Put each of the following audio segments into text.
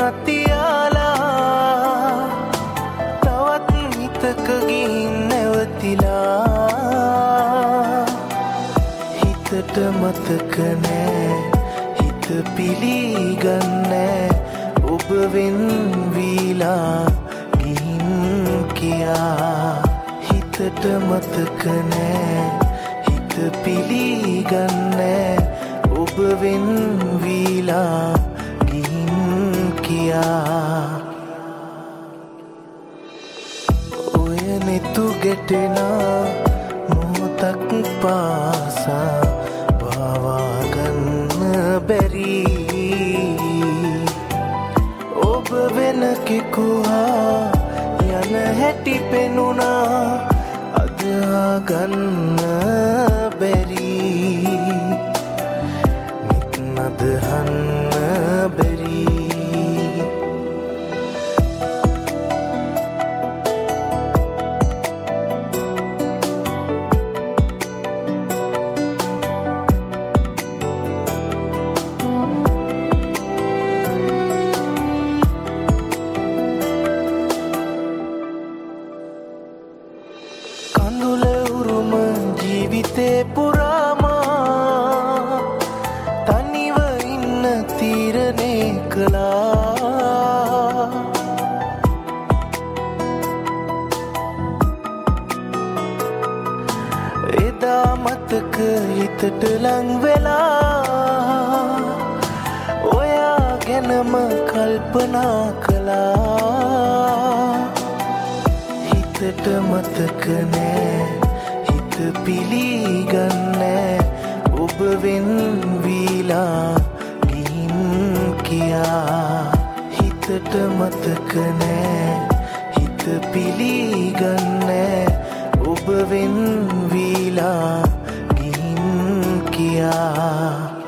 තියාලා තවත් හිතක ගිහින් නැවතිලා හිතට මතක නෑ හිත පිළිගන්නේ ඔබ වෙන් වීලා ගිහින් කියා හිතට මතක නෑ හිත පිළිගන්නේ ඔබ වෙන් වීලා ගිහින් කියා ඔය නෙතු ගැටෙන මොහොතක් පාසා පාවාගන්න බැරි ඔබ වෙන කෙකුහා යන හැටි පෙනුණා අද ගන්න බැරි නිත් නදහන්න බැරි ජීවිතේ පුරාමා තනිව ඉන්න තීරණය කළා එදා මතක හිතට ලං වෙලා ඔයා ගැනම කල්පනා කළා හිතට මතක නෑ පිළිගන්නේ ඔබ වෙන් වීලා ගිහින් කියා හිතට මතක නෑ හිත පිළිගන්නේ ඔබ වෙන් වීලා ගිහින් කියා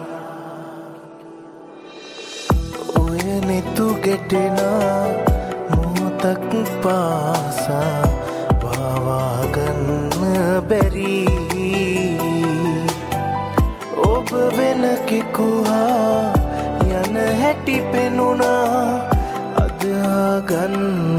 ඔය නෙතු ගැටෙන මොහොතක් පාසා පාවාගන්න බැරි ඔබ වෙන කෙකුහා යන හැටි පෙනුණා අද ගන්න